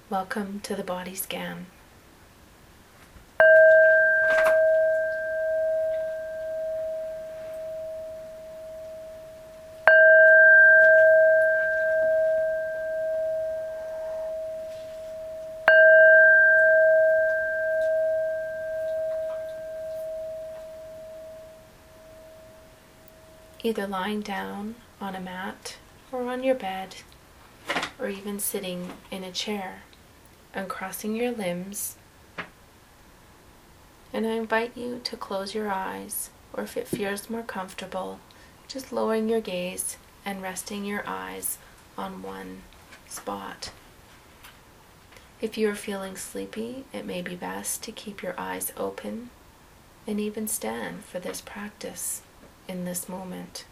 Welcome to the body scan. Either lying down on a mat or on your bed, or even sitting in a chair, uncrossing your limbs. And I invite you to close your eyes, or if it feels more comfortable, just lowering your gaze and resting your eyes on one spot. If you are feeling sleepy, it may be best to keep your eyes open and even stand for this practice in this moment.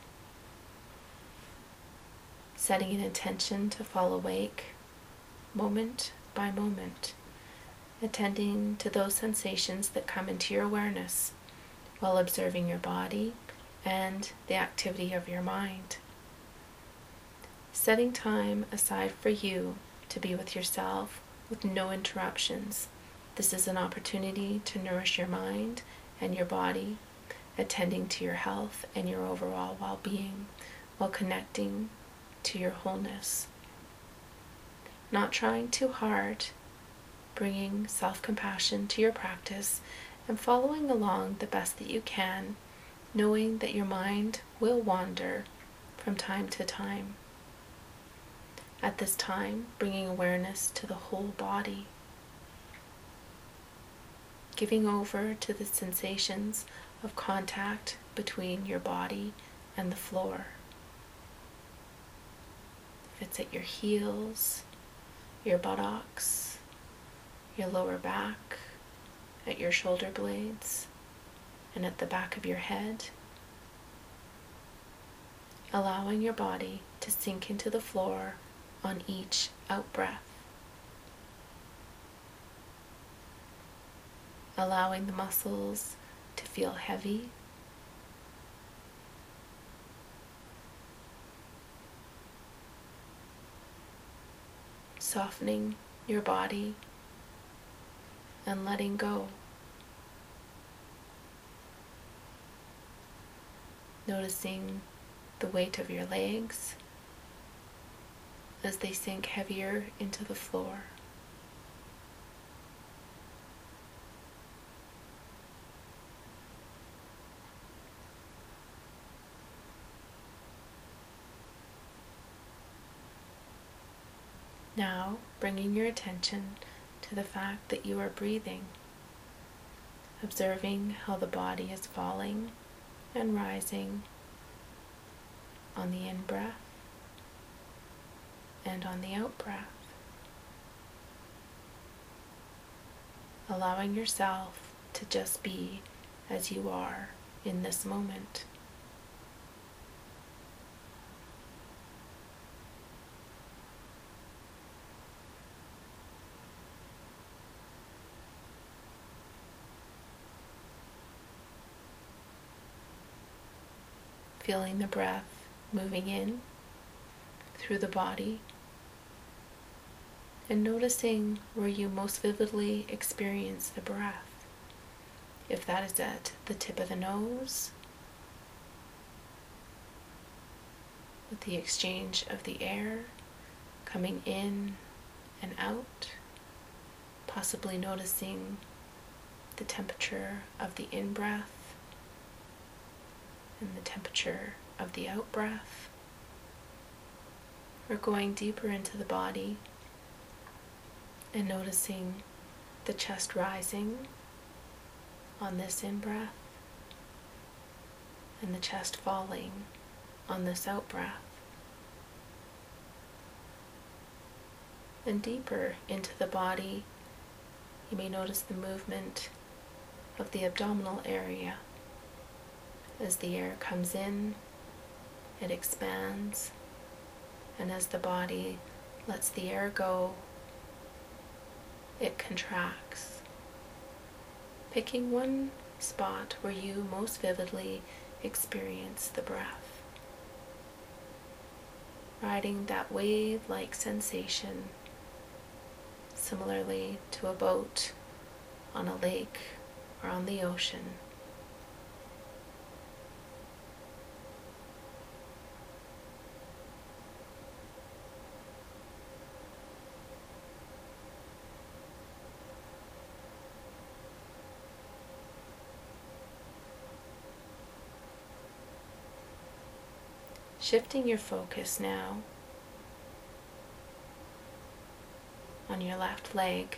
Setting an intention to fall awake moment by moment, attending to those sensations that come into your awareness while observing your body and the activity of your mind. Setting time aside for you to be with yourself with no interruptions. This is an opportunity to nourish your mind and your body, attending to your health and your overall well-being while connecting to your wholeness. Not trying too hard, bringing self-compassion to your practice and following along the best that you can, knowing that your mind will wander from time to time. At this time, bringing awareness to the whole body, giving over to the sensations of contact between your body and the floor. If it's at your heels, your buttocks, your lower back, at your shoulder blades, and at the back of your head, allowing your body to sink into the floor on each out-breath. Allowing the muscles to feel heavy, softening your body and letting go. Noticing the weight of your legs as they sink heavier into the floor. Now, bringing your attention to the fact that you are breathing, observing how the body is falling and rising on the in-breath and on the out-breath. Allowing yourself to just be as you are in this moment. Feeling the breath moving in through the body and noticing where you most vividly experience the breath. If that is at the tip of the nose, with the exchange of the air coming in and out, possibly noticing the temperature of the in-breath and the temperature of the out-breath. We're going deeper into the body and noticing the chest rising on this in-breath and the chest falling on this out-breath. And deeper into the body, you may notice the movement of the abdominal area. As the air comes in, it expands, and as the body lets the air go, it contracts. Picking one spot where you most vividly experience the breath. Riding that wave-like sensation, similarly to a boat on a lake or on the ocean. Shifting your focus now on your left leg,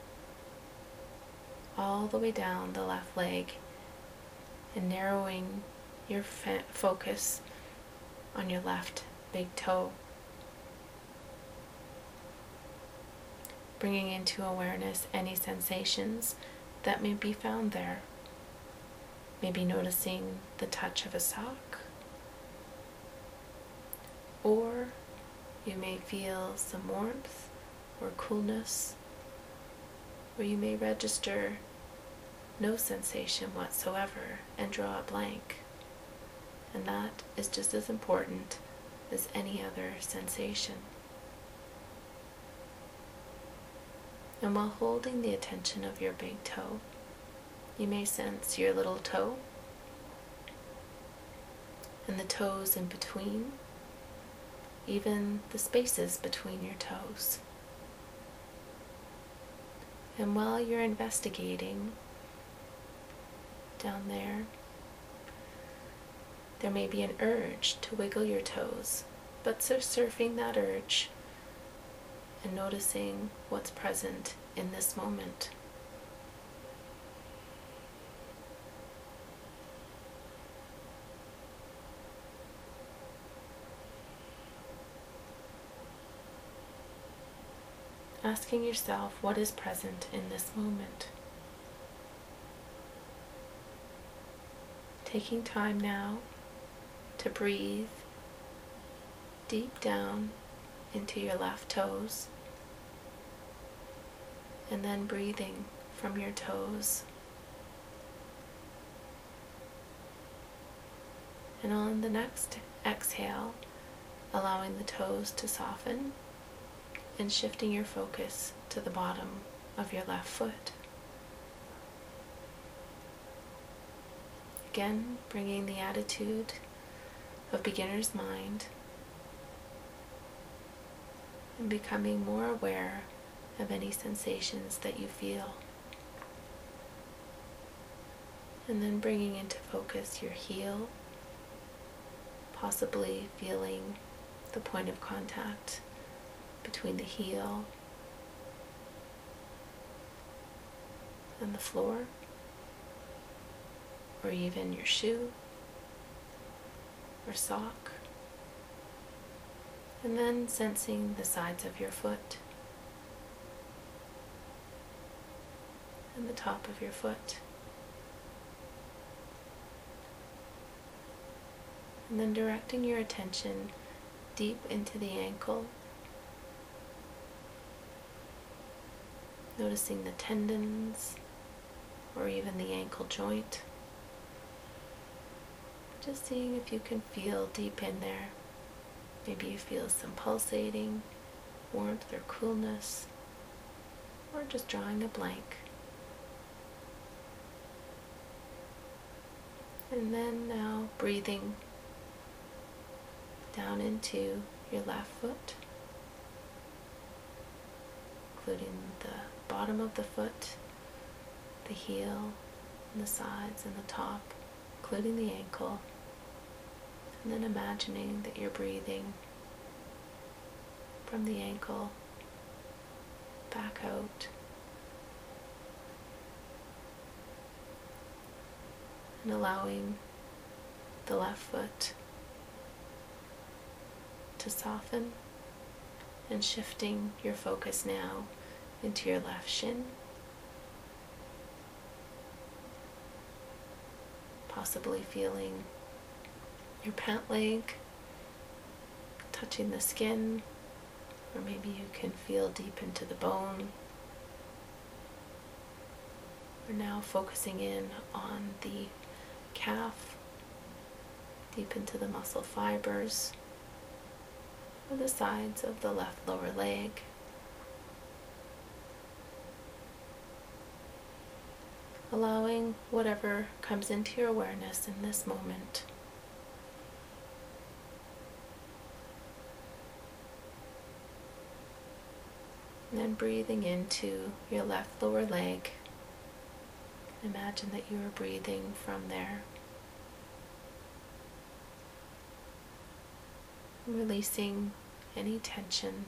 all the way down the left leg, and narrowing your focus on your left big toe. Bringing into awareness any sensations that may be found there. Maybe noticing the touch of a sock, or you may feel some warmth or coolness, or you may register no sensation whatsoever and draw a blank. And that is just as important as any other sensation. And while holding the attention of your big toe, you may sense your little toe and the toes in between, even the spaces between your toes. And while you're investigating down there, there may be an urge to wiggle your toes, but surfing that urge and noticing what's present in this moment. Asking yourself what is present in this moment. Taking time now to breathe deep down into your left toes, and then breathing from your toes. And on the next exhale, allowing the toes to soften and shifting your focus to the bottom of your left foot. Again, bringing the attitude of beginner's mind and becoming more aware of any sensations that you feel. And then bringing into focus your heel, possibly feeling the point of contact between the heel and the floor, or even your shoe or sock. And then sensing the sides of your foot and the top of your foot. And then directing your attention deep into the ankle, noticing the tendons or even the ankle joint. Just seeing if you can feel deep in there. Maybe you feel some pulsating, warmth or coolness, or just drawing a blank. And then now breathing down into your left foot, including the bottom of the foot, the heel, and the sides and the top, including the ankle. And then imagining that you're breathing from the ankle back out. And allowing the left foot to soften, and shifting your focus now into your left shin, possibly feeling your pant leg touching the skin, or maybe you can feel deep into the bone. We're now focusing in on the calf, deep into the muscle fibers, or the sides of the left lower leg. allowing whatever comes into your awareness in this moment. And then breathing into your left lower leg. Imagine that you are breathing from there. Releasing any tension.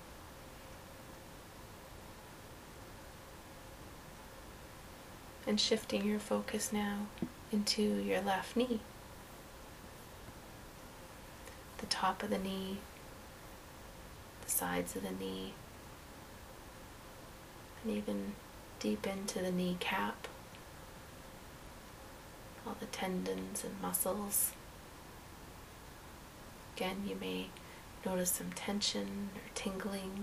And shifting your focus now into your left knee. The top of the knee, the sides of the knee, and even deep into the kneecap. All the tendons and muscles. Again, you may notice some tension or tingling.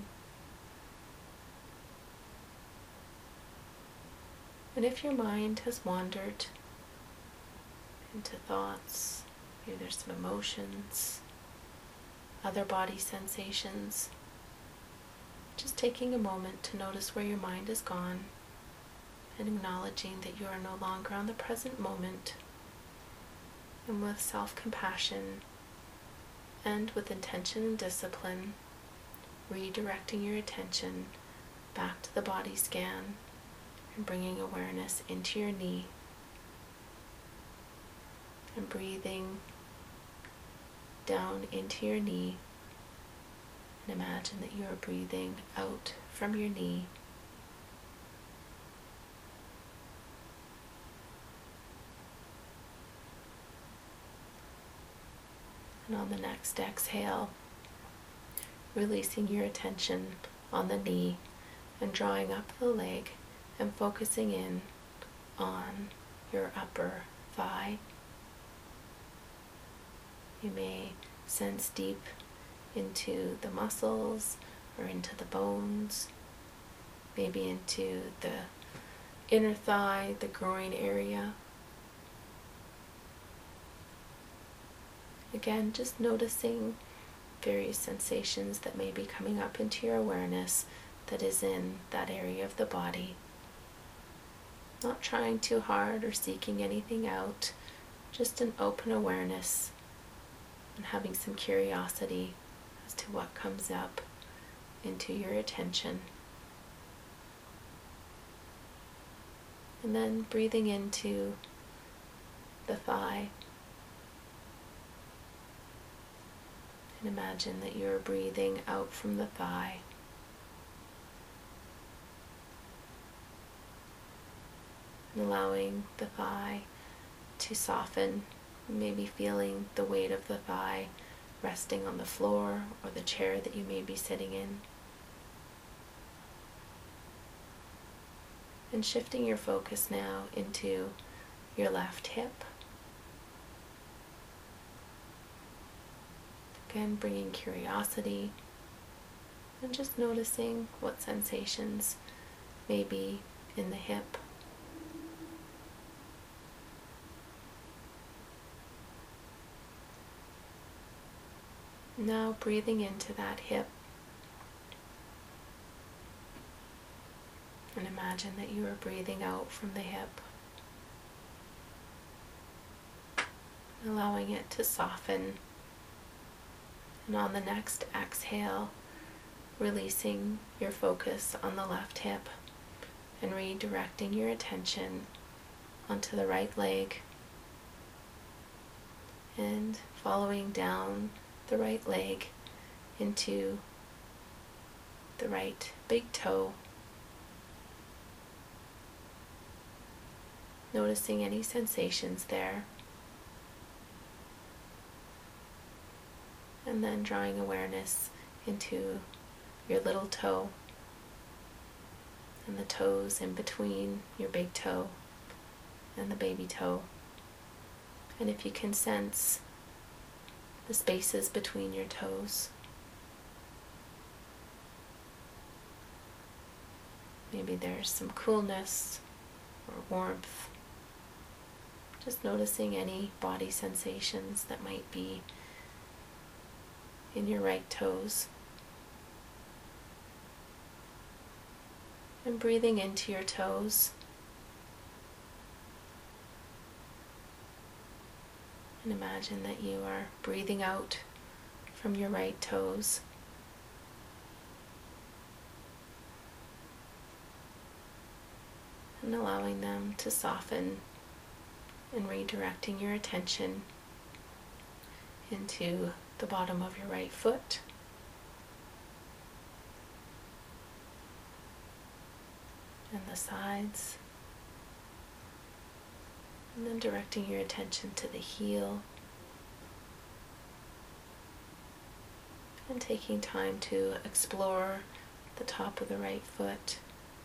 And if your mind has wandered into thoughts, maybe there's some emotions, other body sensations, just taking a moment to notice where your mind has gone and acknowledging that you are no longer on the present moment, and with self-compassion and with intention and discipline, redirecting your attention back to the body scan and bringing awareness into your knee and breathing down into your knee, and imagine that you are breathing out from your knee. And on the next exhale, releasing your attention on the knee and drawing up the leg and focusing in on your upper thigh. You may sense deep into the muscles or into the bones, maybe into the inner thigh, the groin area. Again, just noticing various sensations that may be coming up into your awareness that is in that area of the body. Not trying too hard or seeking anything out, just an open awareness and having some curiosity as to what comes up into your attention. And then breathing into the thigh. And imagine that you're breathing out from the thigh. And allowing the thigh to soften, maybe feeling the weight of the thigh resting on the floor or the chair that you may be sitting in. And shifting your focus now into your left hip. Again, bringing curiosity and just noticing what sensations may be in the hip. Now breathing into that hip, and imagine that you are breathing out from the hip, allowing it to soften. And on the next exhale, releasing your focus on the left hip and redirecting your attention onto the right leg and following down the right leg into the right big toe. Noticing any sensations there. And then drawing awareness into your little toe and the toes in between your big toe and the baby toe. And if you can sense the spaces between your toes, maybe there's some coolness or warmth. Just noticing any body sensations that might be in your right toes. And breathing into your toes And imagine that you are breathing out from your right toes. And allowing them to soften and redirecting your attention into the bottom of your right foot. And the sides. And then directing your attention to the heel. And taking time to explore the top of the right foot.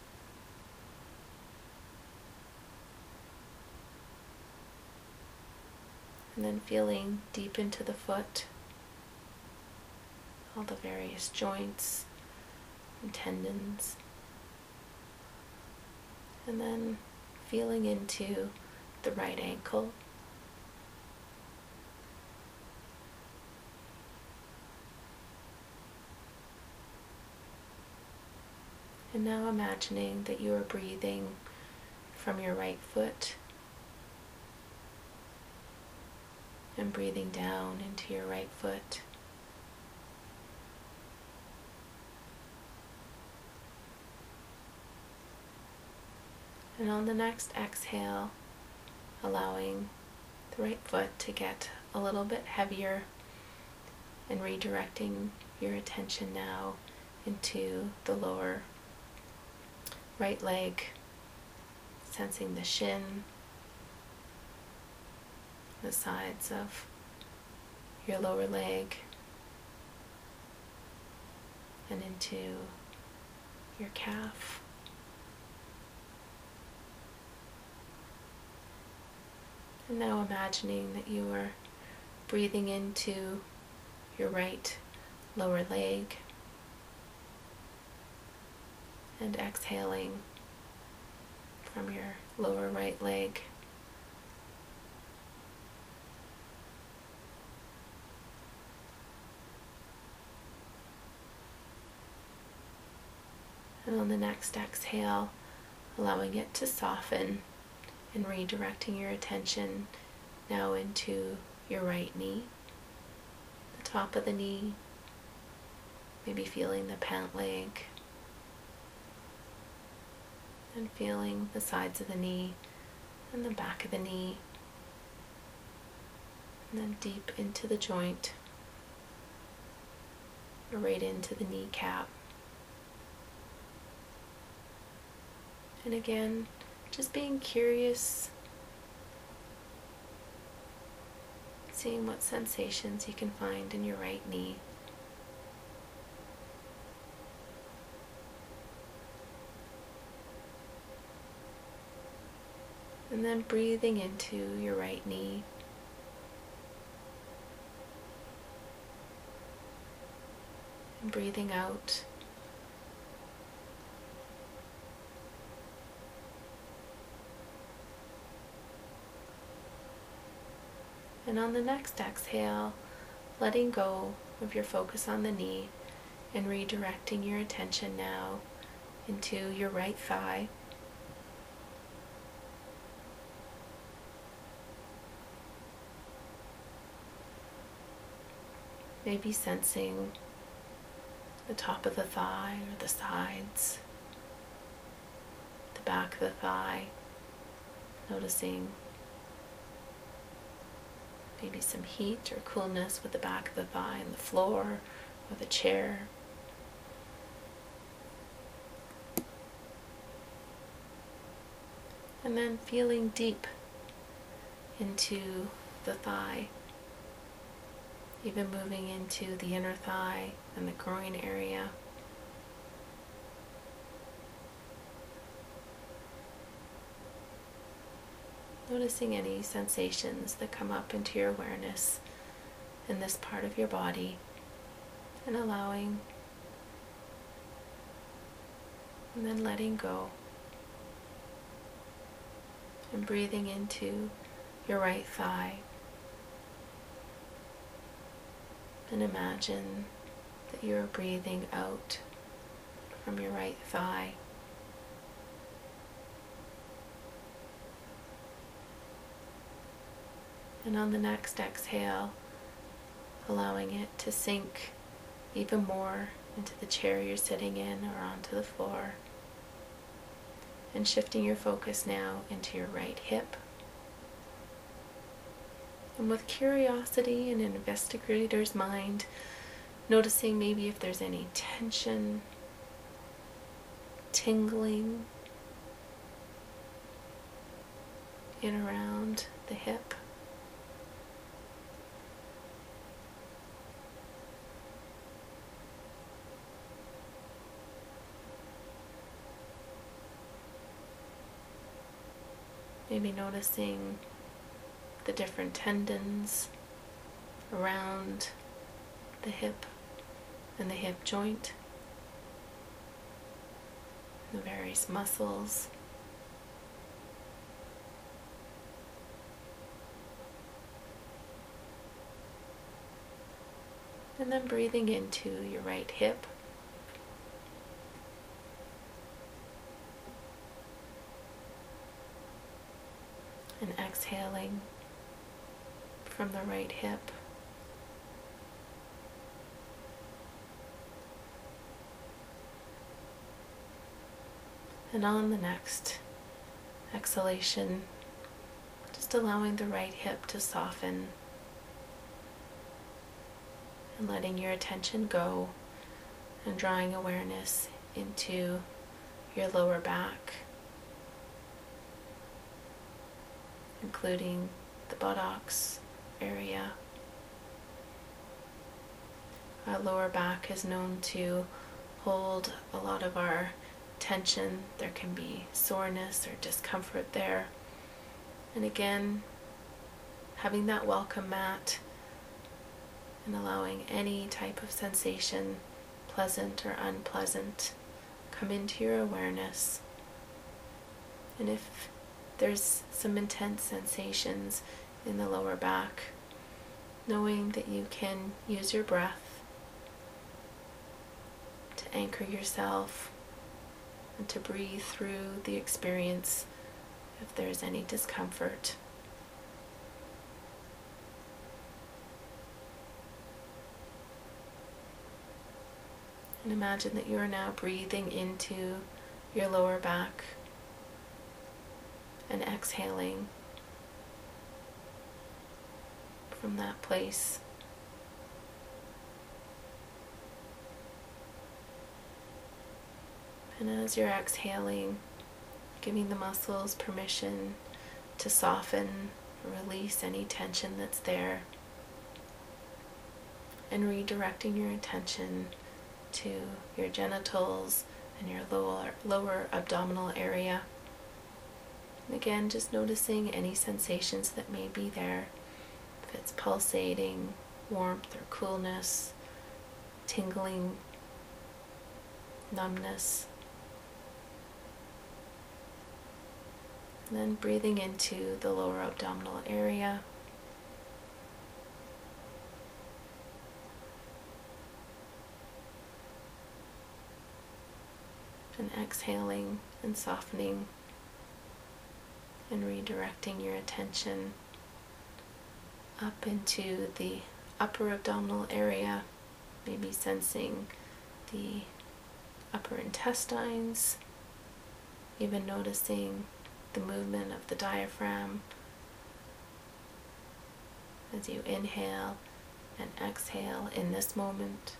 And then feeling deep into the foot, all the various joints and tendons. And then feeling into the right ankle. And now imagining that you are breathing from your right foot and breathing down into your right foot. And on the next exhale, allowing the right foot to get a little bit heavier and redirecting your attention now into the lower right leg, sensing the shin, the sides of your lower leg, and into your calf. And now imagining that you are breathing into your right lower leg and exhaling from your lower right leg. And on the next exhale, allowing it to soften and redirecting your attention now into your right knee, the top of the knee, maybe feeling the pant leg, and feeling the sides of the knee and the back of the knee, and then deep into the joint, or right into the kneecap. And again, just being curious, seeing what sensations you can find in your right knee. And then breathing into your right knee. And breathing out. And on the next exhale, letting go of your focus on the knee and redirecting your attention now into your right thigh. Maybe sensing the top of the thigh or the sides, the back of the thigh, noticing maybe some heat or coolness with the back of the thigh and the floor or the chair. And then feeling deep into the thigh, even moving into the inner thigh and the groin area. Noticing any sensations that come up into your awareness in this part of your body, and allowing, and then letting go, and breathing into your right thigh. And imagine that you're breathing out from your right thigh. And on the next exhale, allowing it to sink even more into the chair you're sitting in or onto the floor. And shifting your focus now into your right hip. And with curiosity and an investigator's mind, noticing maybe if there's any tension, tingling in around the hip. Maybe noticing the different tendons around the hip and the hip joint, the various muscles. And then breathing into your right hip. And exhaling from the right hip. And on the next exhalation, just allowing the right hip to soften and letting your attention go and drawing awareness into your lower back, including the buttocks area. Our lower back is known to hold a lot of our tension. There can be soreness or discomfort there. And again, having that welcome mat and allowing any type of sensation, pleasant or unpleasant, come into your awareness. And if there's some intense sensations in the lower back, knowing that you can use your breath to anchor yourself and to breathe through the experience if there's any discomfort. And imagine that you are now breathing into your lower back and exhaling from that place. And as you're exhaling, giving the muscles permission to soften, release any tension that's there, and redirecting your attention to your genitals and your lower abdominal area. And again, just noticing any sensations that may be there, if it's pulsating, warmth or coolness, tingling, numbness. And then breathing into the lower abdominal area. And exhaling and softening and redirecting your attention up into the upper abdominal area, maybe sensing the upper intestines, even noticing the movement of the diaphragm as you inhale and exhale in this moment.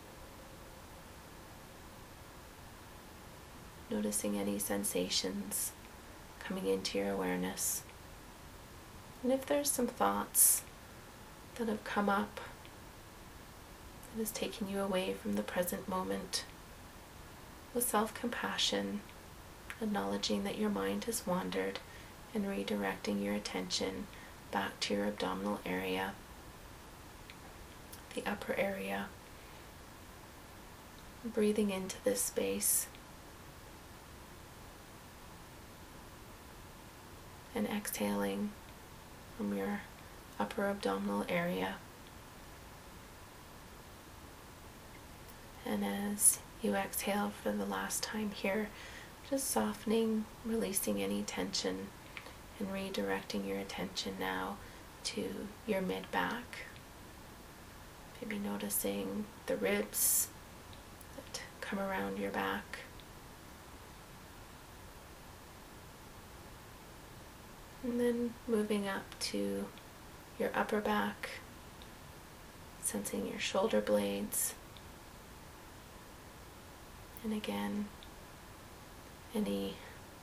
Noticing any sensations coming into your awareness. And if there's some thoughts that have come up that has taken you away from the present moment, with self-compassion, acknowledging that your mind has wandered and redirecting your attention back to your abdominal area, the upper area, breathing into this space and exhaling from your upper abdominal area. And as you exhale for the last time here, just softening, releasing any tension, and redirecting your attention now to your mid-back. Maybe noticing the ribs that come around your back. And then moving up to your upper back, sensing your shoulder blades. And again, any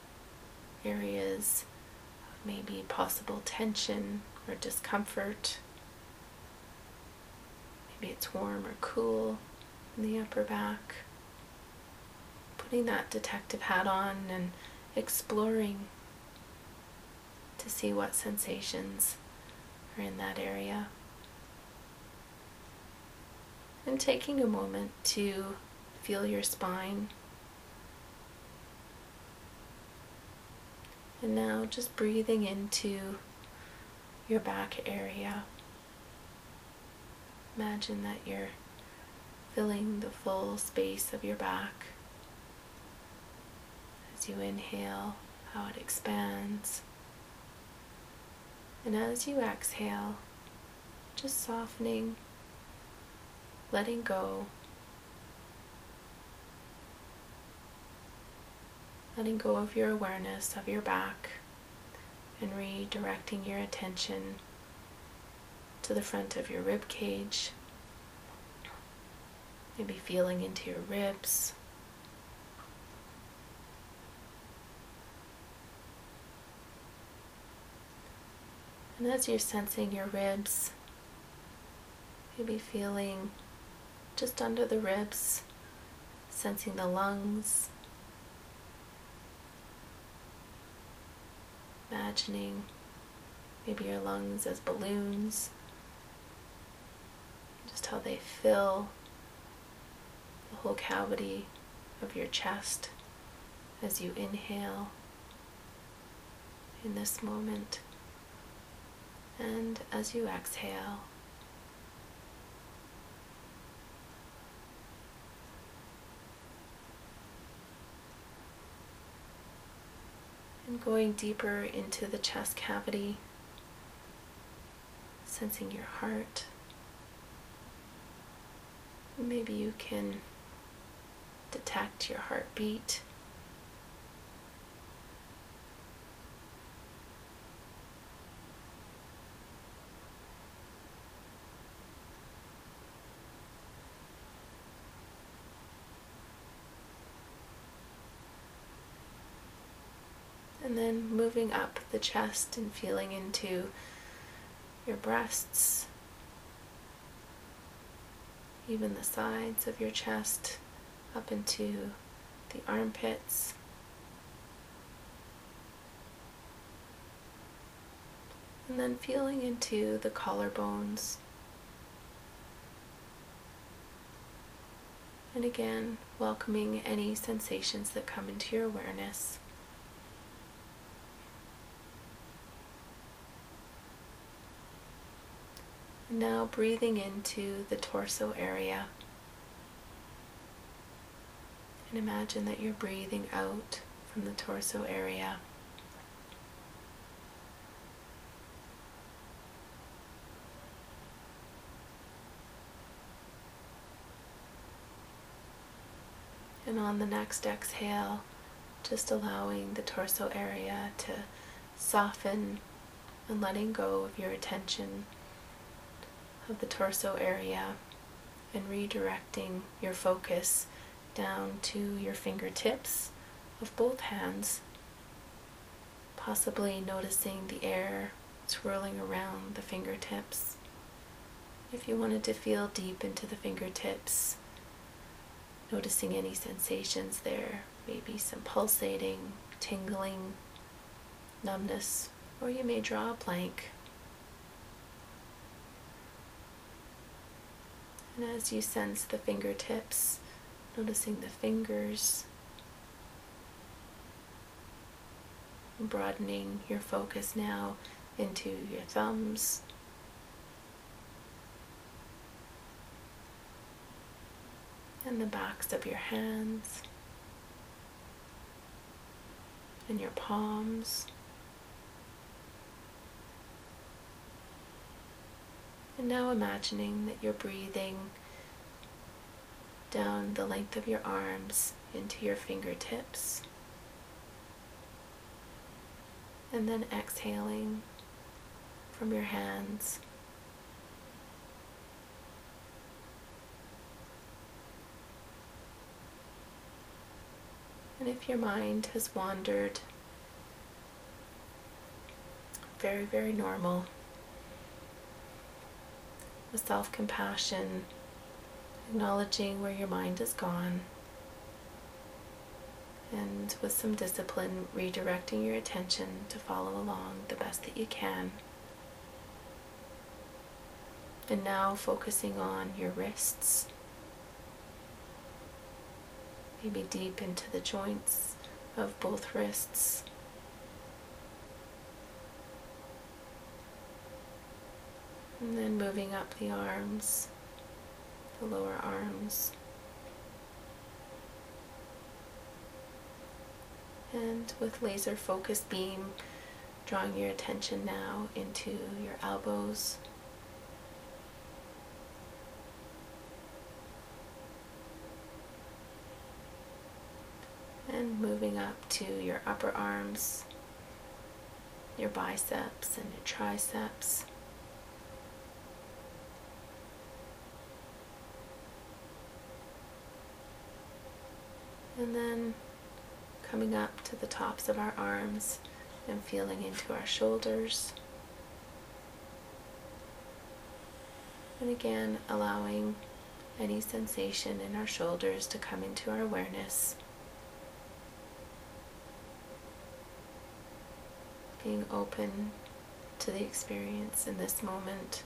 areas of maybe possible tension or discomfort. Maybe it's warm or cool in the upper back. Putting that detective hat on and exploring to see what sensations are in that area. And taking a moment to feel your spine. And now just breathing into your back area. Imagine that you're filling the full space of your back. As you inhale, how it expands. And as you exhale, just softening, letting go. Letting go of your awareness of your back and redirecting your attention to the front of your rib cage. Maybe feeling into your ribs. And as you're sensing your ribs, maybe feeling just under the ribs, sensing the lungs. Imagining maybe your lungs as balloons, just how they fill the whole cavity of your chest as you inhale in this moment, and as you exhale. And going deeper into the chest cavity, sensing your heart. Maybe you can detect your heartbeat. And then moving up the chest and feeling into your breasts, even the sides of your chest, up into the armpits. And then feeling into the collarbones. And again, welcoming any sensations that come into your awareness. Now breathing into the torso area. And imagine that you're breathing out from the torso area. And on the next exhale, just allowing the torso area to soften and letting go of your attention of the torso area and redirecting your focus down to your fingertips of both hands, possibly noticing the air swirling around the fingertips. If you wanted to feel deep into the fingertips, noticing any sensations there, maybe some pulsating, tingling, numbness, or you may draw a blank. And as you sense the fingertips, noticing the fingers, broadening your focus now into your thumbs, and the backs of your hands, and your palms, And now imagining that you're breathing down the length of your arms into your fingertips. And then exhaling from your hands. And if your mind has wandered, very, very normal. With self-compassion, acknowledging where your mind has gone, and with some discipline, redirecting your attention to follow along the best that you can. And now focusing on your wrists, maybe deep into the joints of both wrists. And then moving up the arms, the lower arms. And with laser focused beam, drawing your attention now into your elbows. And moving up to your upper arms, your biceps and your triceps. And then coming up to the tops of our arms and feeling into our shoulders. And again, allowing any sensation in our shoulders to come into our awareness. Being open to the experience in this moment.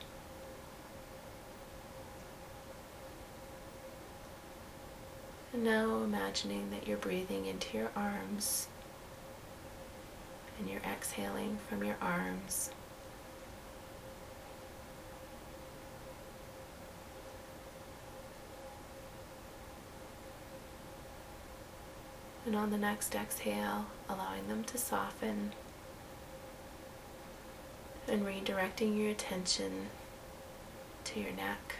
And now imagining that you're breathing into your arms and you're exhaling from your arms. And on the next exhale, allowing them to soften and redirecting your attention to your neck.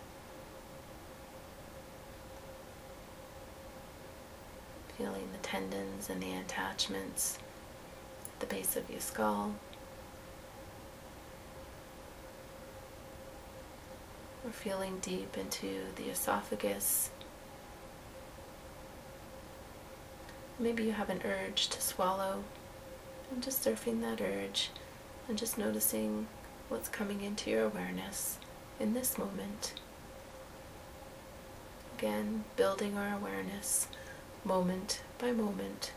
Feeling the tendons and the attachments at the base of your skull. Or feeling deep into the esophagus. Maybe you have an urge to swallow, and just surfing that urge and just noticing what's coming into your awareness in this moment. Again, building our awareness moment by moment.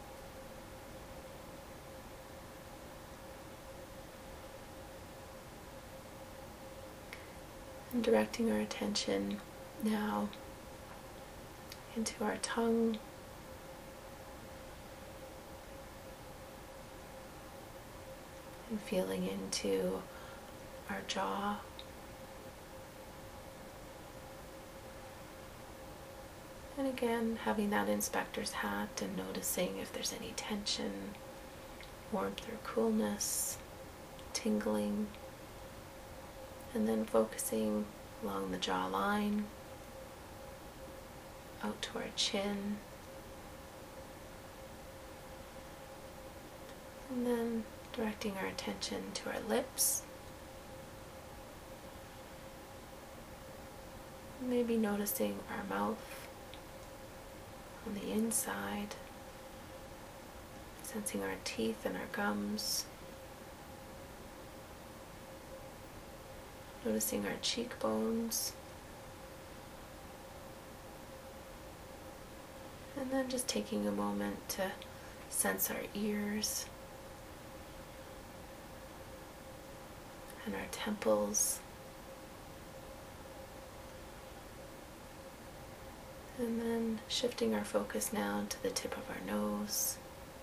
And directing our attention now into our tongue, and feeling into our jaw. And again, having that inspector's hat and noticing if there's any tension, warmth or coolness, tingling. And then focusing along the jawline, out to our chin. And then directing our attention to our lips. Maybe noticing our mouth on the inside, sensing our teeth and our gums, noticing our cheekbones, and then just taking a moment to sense our ears and our temples. And then shifting our focus now to the tip of our nose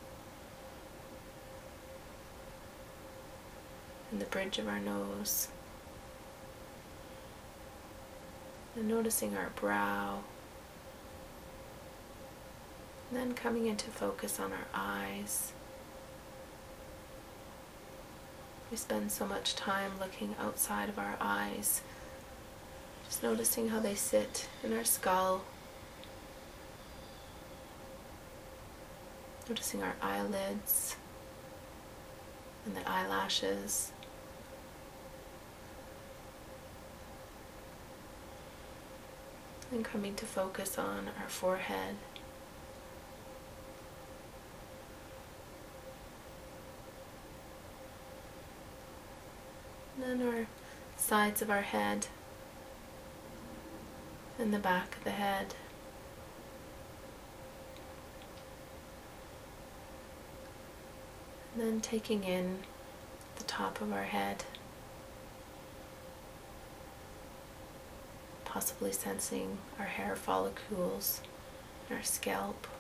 and the bridge of our nose. And noticing our brow. And then coming into focus on our eyes We spend so much time looking outside of our eyes, just noticing how they sit in our skull, noticing our eyelids and the eyelashes, and coming to focus on our forehead, and then our sides of our head and the back of the head. And then taking in the top of our head, possibly sensing our hair follicles, our scalp.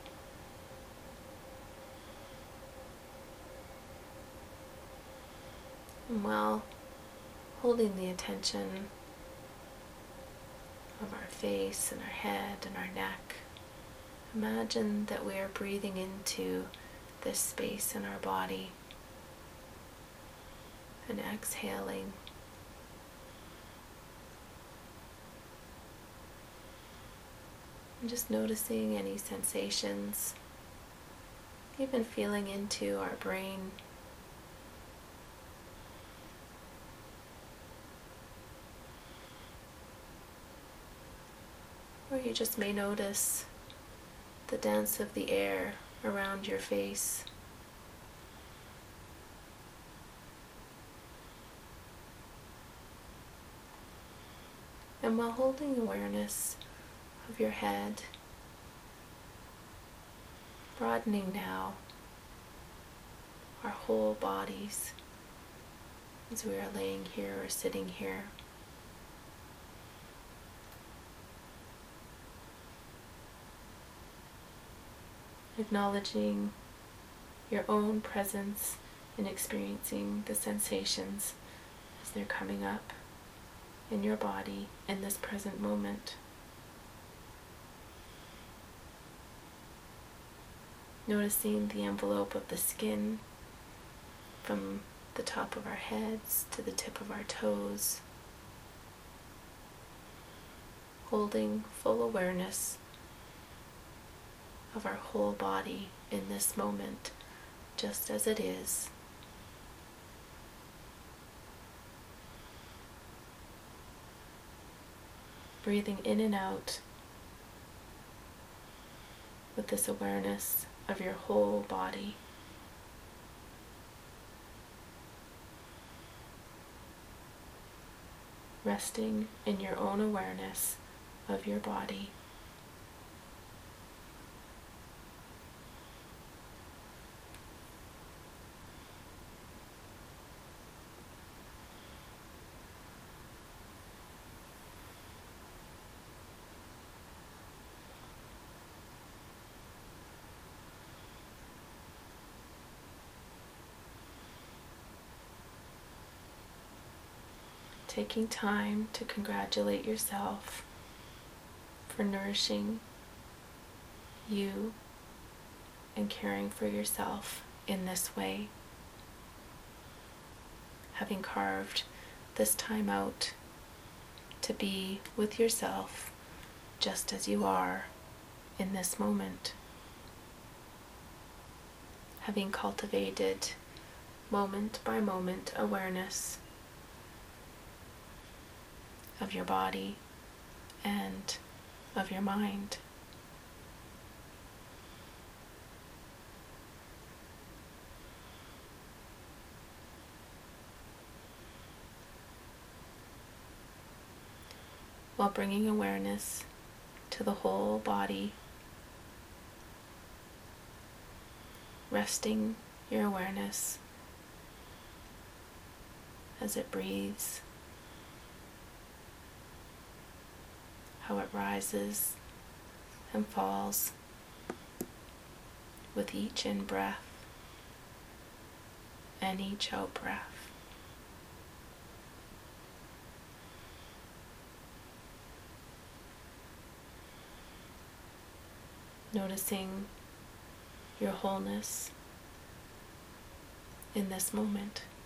And while holding the attention of our face and our head and our neck, imagine that we are breathing into this space in our body and exhaling. And just noticing any sensations, even feeling into our brain. Or you just may notice the dance of the air around your face. And while holding awareness of your head, broadening now our whole bodies as we are laying here or sitting here. Acknowledging your own presence and experiencing the sensations as they're coming up in your body in this present moment. Noticing the envelope of the skin from the top of our heads to the tip of our toes. Holding full awareness of our whole body in this moment, just as it is. Breathing in and out with this awareness of your whole body. Resting in your own awareness of your body. Taking time to congratulate yourself for nourishing you and caring for yourself in this way. Having carved this time out to be with yourself just as you are in this moment. Having cultivated moment by moment awareness of your body and of your mind. While bringing awareness to the whole body, resting your awareness as it breathes, how it rises and falls with each in-breath and each out-breath. Noticing your wholeness in this moment.